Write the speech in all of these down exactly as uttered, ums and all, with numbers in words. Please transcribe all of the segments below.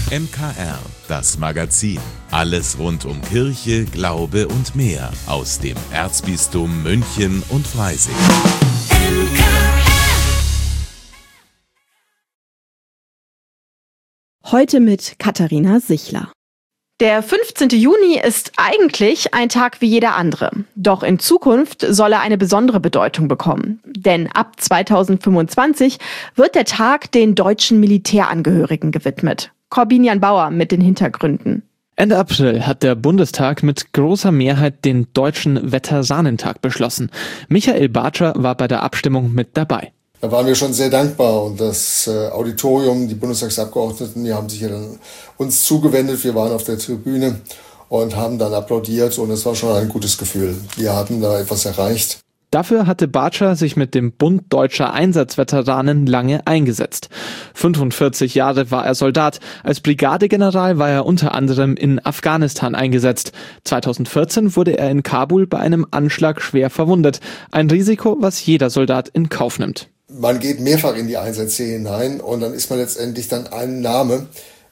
M K R, das Magazin. Alles rund um Kirche, Glaube und mehr aus dem Erzbistum München und Freising. Heute mit Katharina Sichler. Der fünfzehnte Juni ist eigentlich ein Tag wie jeder andere. Doch in Zukunft soll er eine besondere Bedeutung bekommen. Denn ab zweitausendfünfundzwanzig wird der Tag den deutschen Militärangehörigen gewidmet. Corbinian Bauer mit den Hintergründen. Ende April hat der Bundestag mit großer Mehrheit den Deutschen Veteranentag beschlossen. Michael Bartscher war bei der Abstimmung mit dabei. Da waren wir schon sehr dankbar und das äh, Auditorium, die Bundestagsabgeordneten, die haben sich ja dann uns zugewendet. Wir waren auf der Tribüne und haben dann applaudiert und es war schon ein gutes Gefühl. Wir hatten da etwas erreicht. Dafür hatte Bartscher sich mit dem Bund Deutscher Einsatzveteranen lange eingesetzt. fünfundvierzig Jahre war er Soldat. Als Brigadegeneral war er unter anderem in Afghanistan eingesetzt. zweitausendvierzehn wurde er in Kabul bei einem Anschlag schwer verwundet. Ein Risiko, was jeder Soldat in Kauf nimmt. Man geht mehrfach in die Einsätze hinein und dann ist man letztendlich dann ein Name.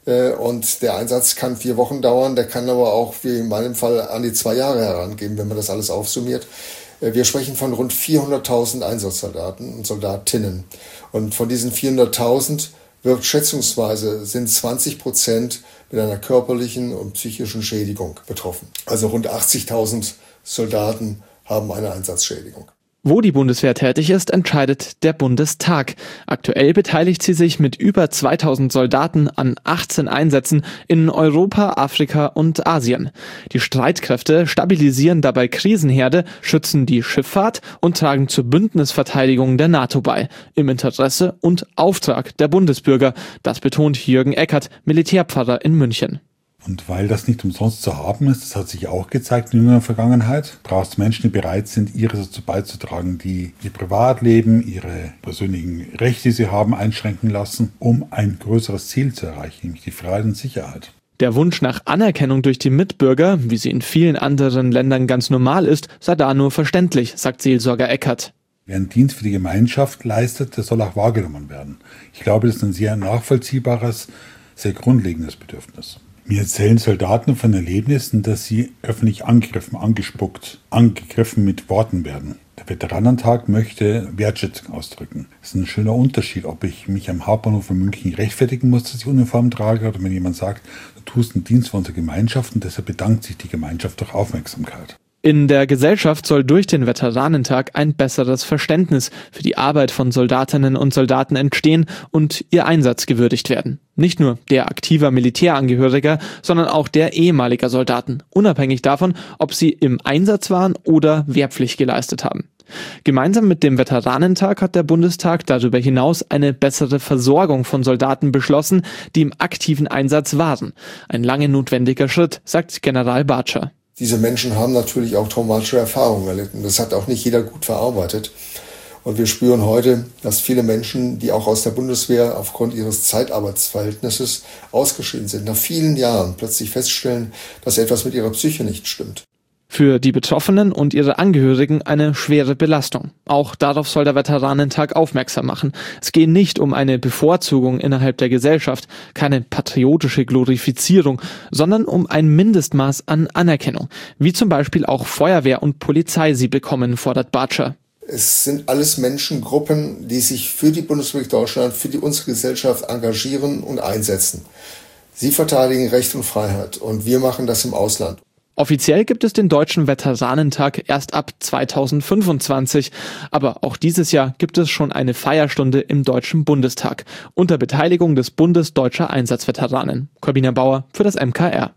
Und der Einsatz kann vier Wochen dauern, der kann aber auch, wie in meinem Fall, an die zwei Jahre herangehen, wenn man das alles aufsummiert. Wir sprechen von rund vierhunderttausend Einsatzsoldaten und Soldatinnen. Und von diesen vierhunderttausend wird schätzungsweise sind zwanzig Prozent mit einer körperlichen und psychischen Schädigung betroffen. Also rund achtzigtausend Soldaten haben eine Einsatzschädigung. Wo die Bundeswehr tätig ist, entscheidet der Bundestag. Aktuell beteiligt sie sich mit über zweitausend Soldaten an achtzehn Einsätzen in Europa, Afrika und Asien. Die Streitkräfte stabilisieren dabei Krisenherde, schützen die Schifffahrt und tragen zur Bündnisverteidigung der NATO bei. Im Interesse und Auftrag der Bundesbürger. Das betont Jürgen Eckert, Militärpfarrer in München. Und weil das nicht umsonst zu haben ist, das hat sich auch gezeigt in jüngerer Vergangenheit, braucht es Menschen, die bereit sind, ihres dazu beizutragen, die ihr Privatleben, ihre persönlichen Rechte, die sie haben, einschränken lassen, um ein größeres Ziel zu erreichen, nämlich die Freiheit und Sicherheit. Der Wunsch nach Anerkennung durch die Mitbürger, wie sie in vielen anderen Ländern ganz normal ist, sei da nur verständlich, sagt Seelsorger Eckert. Wer einen Dienst für die Gemeinschaft leistet, der soll auch wahrgenommen werden. Ich glaube, das ist ein sehr nachvollziehbares, sehr grundlegendes Bedürfnis. Mir erzählen Soldaten von Erlebnissen, dass sie öffentlich angegriffen, angespuckt, angegriffen mit Worten werden. Der Veteranentag möchte Wertschätzung ausdrücken. Es ist ein schöner Unterschied, ob ich mich am Hauptbahnhof in München rechtfertigen muss, dass ich Uniform trage, oder wenn jemand sagt, du tust einen Dienst für unsere Gemeinschaft und deshalb bedankt sich die Gemeinschaft durch Aufmerksamkeit. In der Gesellschaft soll durch den Veteranentag ein besseres Verständnis für die Arbeit von Soldatinnen und Soldaten entstehen und ihr Einsatz gewürdigt werden. Nicht nur der aktiver Militärangehöriger, sondern auch der ehemaliger Soldaten, unabhängig davon, ob sie im Einsatz waren oder Wehrpflicht geleistet haben. Gemeinsam mit dem Veteranentag hat der Bundestag darüber hinaus eine bessere Versorgung von Soldaten beschlossen, die im aktiven Einsatz waren. Ein lange notwendiger Schritt, sagt General Bartscher. Diese Menschen haben natürlich auch traumatische Erfahrungen erlitten. Das hat auch nicht jeder gut verarbeitet. Und wir spüren heute, dass viele Menschen, die auch aus der Bundeswehr aufgrund ihres Zeitarbeitsverhältnisses ausgeschieden sind, nach vielen Jahren plötzlich feststellen, dass etwas mit ihrer Psyche nicht stimmt. Für die Betroffenen und ihre Angehörigen eine schwere Belastung. Auch darauf soll der Veteranentag aufmerksam machen. Es geht nicht um eine Bevorzugung innerhalb der Gesellschaft, keine patriotische Glorifizierung, sondern um ein Mindestmaß an Anerkennung, wie zum Beispiel auch Feuerwehr und Polizei sie bekommen, fordert Bartscher. Es sind alles Menschengruppen, die sich für die Bundesrepublik Deutschland, für die unsere Gesellschaft engagieren und einsetzen. Sie verteidigen Recht und Freiheit und wir machen das im Ausland. Offiziell gibt es den Deutschen Veteranentag erst ab zweitausendfünfundzwanzig, aber auch dieses Jahr gibt es schon eine Feierstunde im Deutschen Bundestag unter Beteiligung des Bundes Deutscher Einsatzveteranen. Corbinian Bauer für das M K R.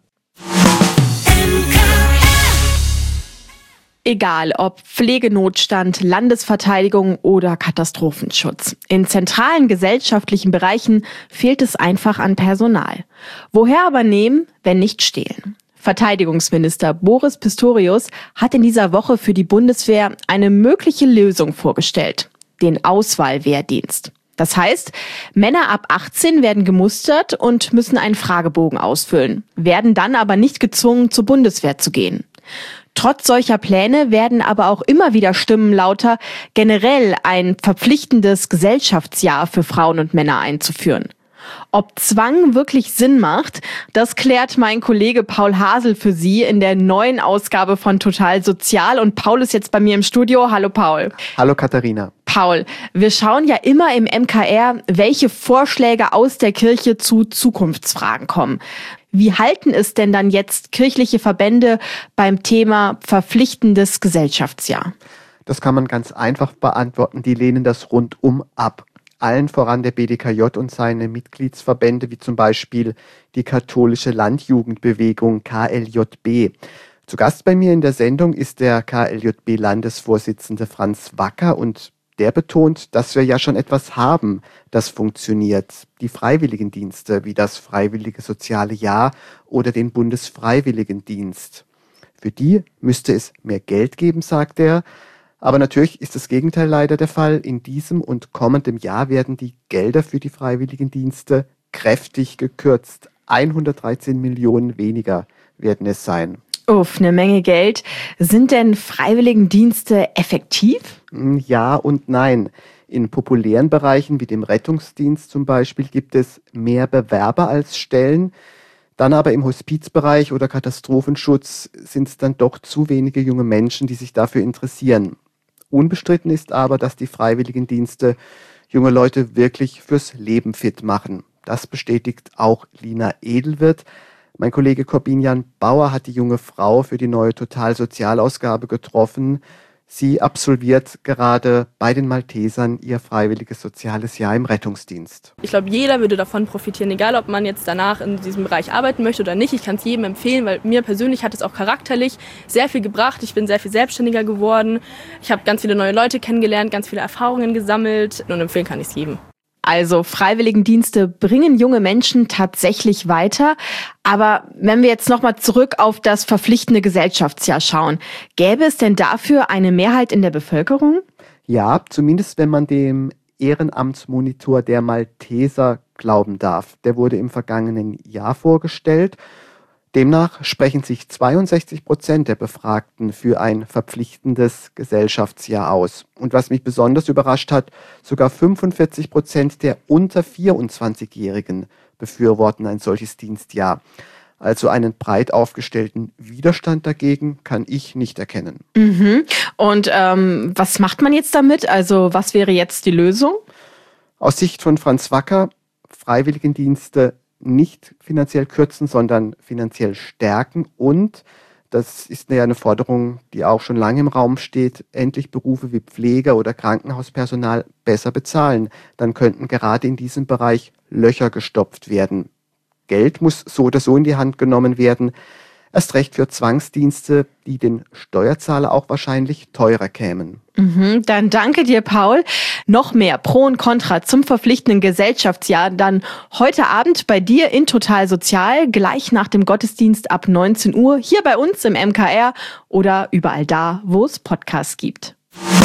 Egal ob Pflegenotstand, Landesverteidigung oder Katastrophenschutz. In zentralen gesellschaftlichen Bereichen fehlt es einfach an Personal. Woher aber nehmen, wenn nicht stehlen? Verteidigungsminister Boris Pistorius hat in dieser Woche für die Bundeswehr eine mögliche Lösung vorgestellt: den Auswahlwehrdienst. Das heißt, Männer ab achtzehn werden gemustert und müssen einen Fragebogen ausfüllen, werden dann aber nicht gezwungen, zur Bundeswehr zu gehen. Trotz solcher Pläne werden aber auch immer wieder Stimmen lauter, generell ein verpflichtendes Gesellschaftsjahr für Frauen und Männer einzuführen. Ob Zwang wirklich Sinn macht, das klärt mein Kollege Paul Hasel für Sie in der neuen Ausgabe von Total Sozial. Und Paul ist jetzt bei mir im Studio. Hallo Paul. Hallo Katharina. Paul, wir schauen ja immer im M K R, welche Vorschläge aus der Kirche zu Zukunftsfragen kommen. Wie halten es denn dann jetzt kirchliche Verbände beim Thema verpflichtendes Gesellschaftsjahr? Das kann man ganz einfach beantworten. Die lehnen das rundum ab. Allen voran der B D K J und seine Mitgliedsverbände, wie zum Beispiel die katholische Landjugendbewegung K L J B. Zu Gast bei mir in der Sendung ist der K L J B-Landesvorsitzende Franz Wacker und der betont, dass wir ja schon etwas haben, das funktioniert. Die Freiwilligendienste wie das Freiwillige Soziale Jahr oder den Bundesfreiwilligendienst. Für die müsste es mehr Geld geben, sagt er. Aber natürlich ist das Gegenteil leider der Fall. In diesem und kommendem Jahr werden die Gelder für die Freiwilligendienste kräftig gekürzt. hundertdreizehn Millionen weniger werden es sein. Uff, eine Menge Geld. Sind denn Freiwilligendienste effektiv? Ja und nein. In populären Bereichen wie dem Rettungsdienst zum Beispiel gibt es mehr Bewerber als Stellen. Dann aber im Hospizbereich oder Katastrophenschutz sind es dann doch zu wenige junge Menschen, die sich dafür interessieren. Unbestritten ist aber, dass die Freiwilligendienste junge Leute wirklich fürs Leben fit machen. Das bestätigt auch Lina Edelwirth. Mein Kollege Corbinian Bauer hat die junge Frau für die neue Total-Sozialausgabe getroffen. Sie absolviert gerade bei den Maltesern ihr freiwilliges soziales Jahr im Rettungsdienst. Ich glaube, jeder würde davon profitieren, egal ob man jetzt danach in diesem Bereich arbeiten möchte oder nicht. Ich kann es jedem empfehlen, weil mir persönlich hat es auch charakterlich sehr viel gebracht. Ich bin sehr viel selbstständiger geworden. Ich habe ganz viele neue Leute kennengelernt, ganz viele Erfahrungen gesammelt und empfehlen kann ich es jedem. Also Freiwilligendienste bringen junge Menschen tatsächlich weiter. Aber wenn wir jetzt nochmal zurück auf das verpflichtende Gesellschaftsjahr schauen, gäbe es denn dafür eine Mehrheit in der Bevölkerung? Ja, zumindest wenn man dem Ehrenamtsmonitor der Malteser glauben darf. Der wurde im vergangenen Jahr vorgestellt. Demnach sprechen sich zweiundsechzig Prozent der Befragten für ein verpflichtendes Gesellschaftsjahr aus. Und was mich besonders überrascht hat, sogar fünfundvierzig Prozent der unter vierundzwanzigjährigen befürworten ein solches Dienstjahr. Also einen breit aufgestellten Widerstand dagegen kann ich nicht erkennen. Mhm. Und ähm, was macht man jetzt damit? Also was wäre jetzt die Lösung? Aus Sicht von Franz Wacker, Freiwilligendienste nicht finanziell kürzen, sondern finanziell stärken und, das ist ja eine Forderung, die auch schon lange im Raum steht, endlich Berufe wie Pfleger oder Krankenhauspersonal besser bezahlen. Dann könnten gerade in diesem Bereich Löcher gestopft werden. Geld muss so oder so in die Hand genommen werden. Erst recht für Zwangsdienste, die den Steuerzahler auch wahrscheinlich teurer kämen. Mhm, dann danke dir, Paul. Noch mehr Pro und Contra zum verpflichtenden Gesellschaftsjahr dann heute Abend bei dir in Total Sozial, gleich nach dem Gottesdienst ab neunzehn Uhr, hier bei uns im M K R oder überall da, wo es Podcasts gibt.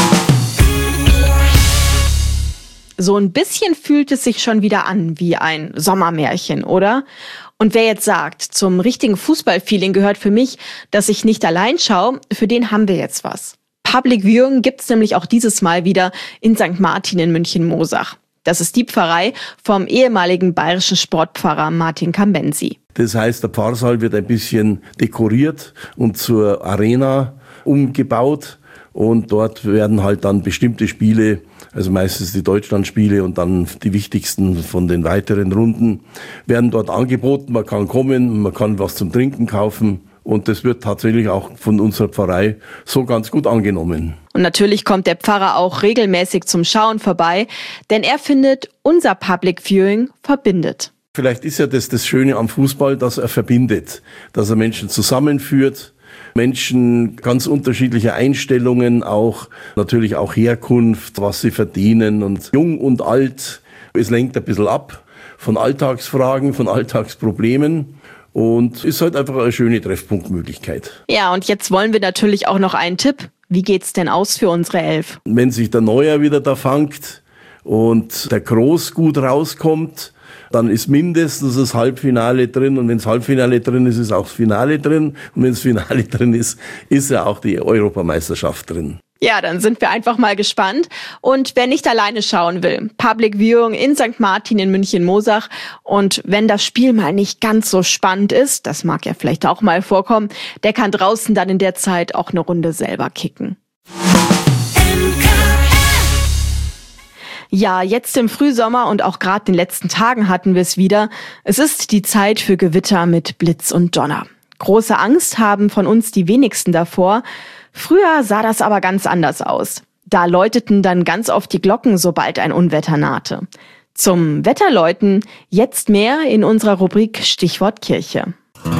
So ein bisschen fühlt es sich schon wieder an wie ein Sommermärchen, oder? Und wer jetzt sagt, zum richtigen Fußballfeeling gehört für mich, dass ich nicht allein schaue, für den haben wir jetzt was. Public Viewing gibt's nämlich auch dieses Mal wieder in Sankt Martin in München-Mosach. Das ist die Pfarrei vom ehemaligen bayerischen Sportpfarrer Martin Kambensi. Das heißt, der Pfarrsaal wird ein bisschen dekoriert und zur Arena umgebaut. Und dort werden halt dann bestimmte Spiele, also meistens die Deutschlandspiele und dann die wichtigsten von den weiteren Runden, werden dort angeboten. Man kann kommen, man kann was zum Trinken kaufen. Und das wird tatsächlich auch von unserer Pfarrei so ganz gut angenommen. Und natürlich kommt der Pfarrer auch regelmäßig zum Schauen vorbei, denn er findet, unser Public Viewing verbindet. Vielleicht ist ja das das Schöne am Fußball, dass er verbindet, dass er Menschen zusammenführt. Menschen ganz unterschiedlicher Einstellungen, auch natürlich auch Herkunft, was sie verdienen und jung und alt. Es lenkt ein bisschen ab von Alltagsfragen, von Alltagsproblemen und ist halt einfach eine schöne Treffpunktmöglichkeit. Ja, und jetzt wollen wir natürlich auch noch einen Tipp. Wie geht's denn aus für unsere Elf? Wenn sich der Neuer wieder da fangt und der Groß gut rauskommt, dann ist mindestens das Halbfinale drin und wenn das Halbfinale drin ist, ist auch das Finale drin und wenn das Finale drin ist, ist ja auch die Europameisterschaft drin. Ja, dann sind wir einfach mal gespannt. Und wer nicht alleine schauen will, Public Viewing in Sankt Martin in München-Mosach. Und wenn das Spiel mal nicht ganz so spannend ist, das mag ja vielleicht auch mal vorkommen, der kann draußen dann in der Zeit auch eine Runde selber kicken. Ja, jetzt im Frühsommer und auch gerade in den letzten Tagen hatten wir es wieder. Es ist die Zeit für Gewitter mit Blitz und Donner. Große Angst haben von uns die wenigsten davor. Früher sah das aber ganz anders aus. Da läuteten dann ganz oft die Glocken, sobald ein Unwetter nahte. Zum Wetterläuten jetzt mehr in unserer Rubrik Stichwort Kirche.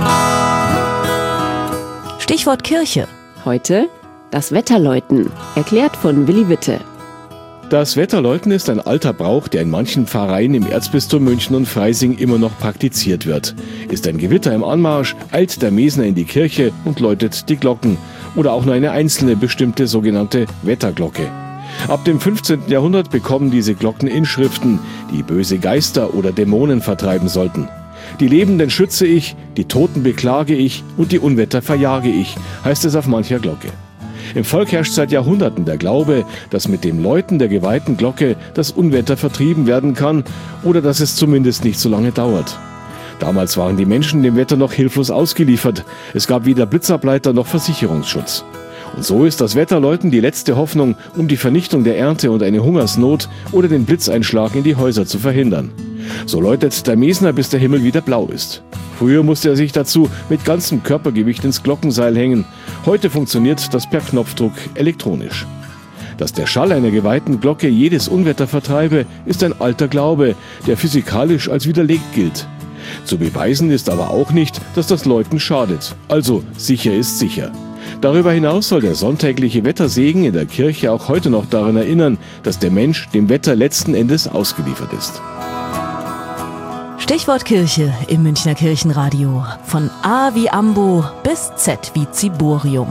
Stichwort Kirche. Heute das Wetterläuten, erklärt von Willi Witte. Das Wetterläuten ist ein alter Brauch, der in manchen Pfarreien im Erzbistum München und Freising immer noch praktiziert wird. Ist ein Gewitter im Anmarsch, eilt der Mesner in die Kirche und läutet die Glocken. Oder auch nur eine einzelne bestimmte sogenannte Wetterglocke. Ab dem fünfzehnten Jahrhundert bekommen diese Glocken Inschriften, die böse Geister oder Dämonen vertreiben sollten. Die Lebenden schütze ich, die Toten beklage ich und die Unwetter verjage ich, heißt es auf mancher Glocke. Im Volk herrscht seit Jahrhunderten der Glaube, dass mit dem Läuten der geweihten Glocke das Unwetter vertrieben werden kann oder dass es zumindest nicht so lange dauert. Damals waren die Menschen dem Wetter noch hilflos ausgeliefert. Es gab weder Blitzableiter noch Versicherungsschutz. Und so ist das Wetterläuten die letzte Hoffnung, um die Vernichtung der Ernte und eine Hungersnot oder den Blitzeinschlag in die Häuser zu verhindern. So läutet der Mesner, bis der Himmel wieder blau ist. Früher musste er sich dazu mit ganzem Körpergewicht ins Glockenseil hängen. Heute funktioniert das per Knopfdruck elektronisch. Dass der Schall einer geweihten Glocke jedes Unwetter vertreibe, ist ein alter Glaube, der physikalisch als widerlegt gilt. Zu beweisen ist aber auch nicht, dass das Läuten schadet. Also sicher ist sicher. Darüber hinaus soll der sonntägliche Wettersegen in der Kirche auch heute noch daran erinnern, dass der Mensch dem Wetter letzten Endes ausgeliefert ist. Stichwort Kirche im Münchner Kirchenradio. Von A wie Ambo bis Z wie Ziborium.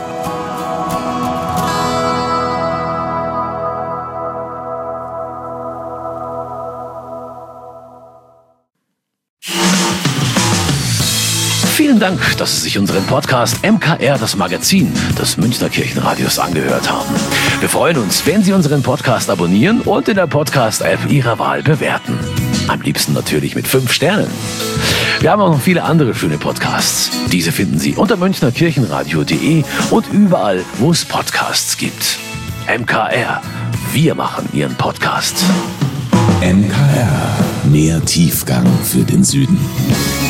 Vielen Dank, dass Sie sich unseren Podcast M K R, das Magazin des Münchner Kirchenradios, angehört haben. Wir freuen uns, wenn Sie unseren Podcast abonnieren und in der Podcast-App Ihrer Wahl bewerten. Am liebsten natürlich mit fünf Sternen. Wir haben auch noch viele andere schöne Podcasts. Diese finden Sie unter münchner kirchenradio punkt de und überall, wo es Podcasts gibt. M K R, wir machen Ihren Podcast. M K R, mehr Tiefgang für den Süden.